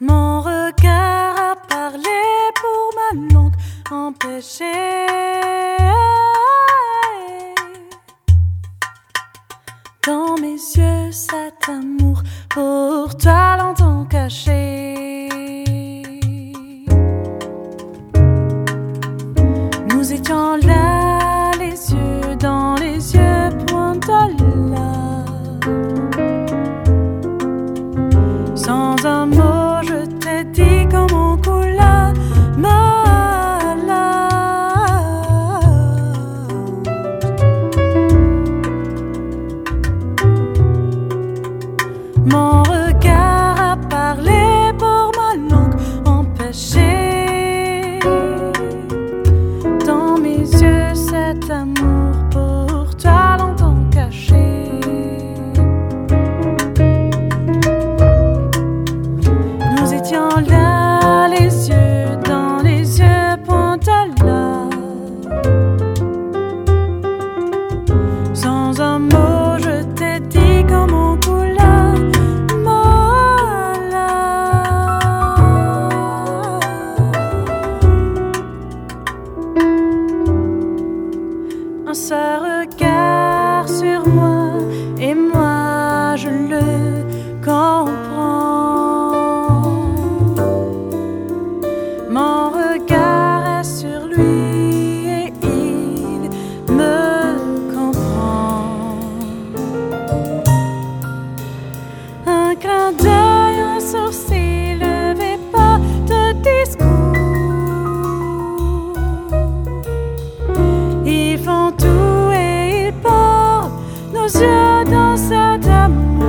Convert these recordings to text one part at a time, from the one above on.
Mon regard a parlé pour ma langue empêchée. Dans mes yeux, cet amour pour toi longtemps caché. Nous étions là, les yeux dans les yeux, point de là. Sans un mot, je t'ai dit comment coule ma larme. Mon regard a parlé pour ma langue empêchée. Dans mes yeux, cet amour pour toi longtemps caché. Nous étions là, les yeux dans les yeux, point de là. Sans un mot, je t'ai dit comment coule ma larme. Un seul regard sur moi, et moi je le comprends. Mon regard est sur lui et il me comprend. Un clin d'œil, un sourcil levé, pas de discours. Ils font tout et ils portent nos yeux dans cet amour.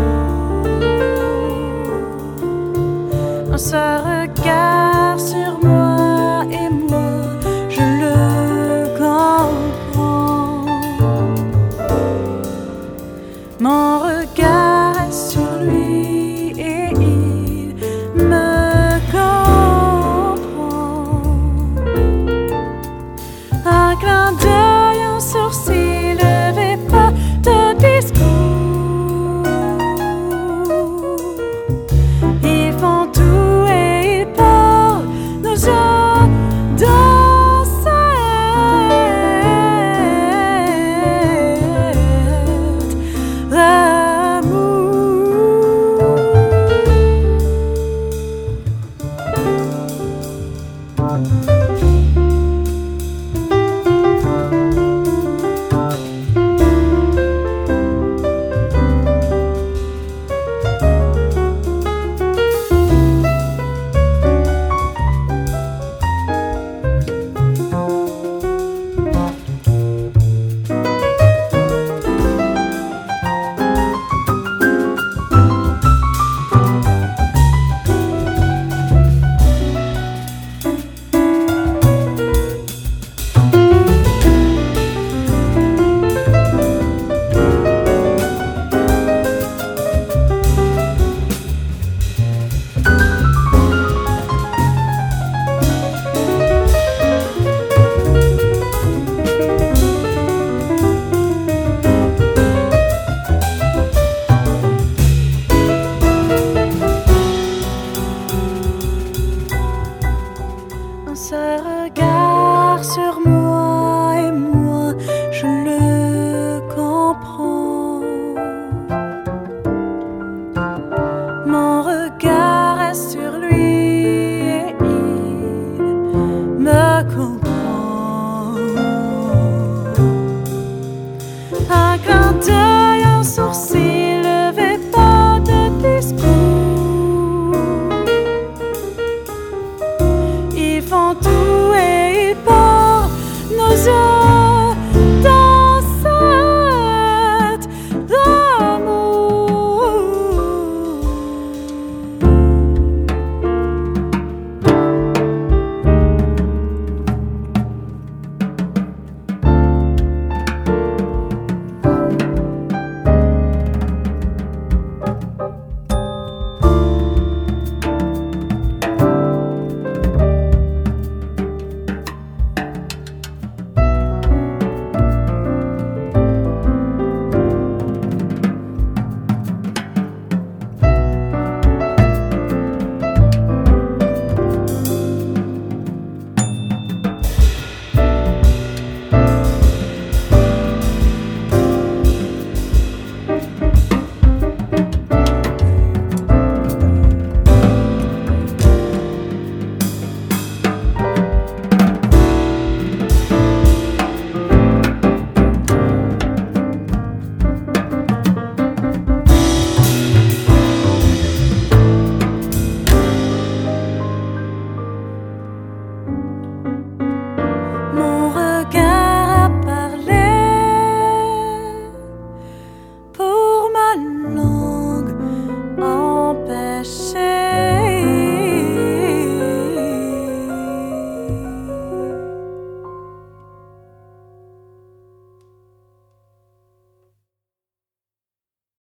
Un seul regard sur moi et moi, je le comprends. Mon regard est sur lui.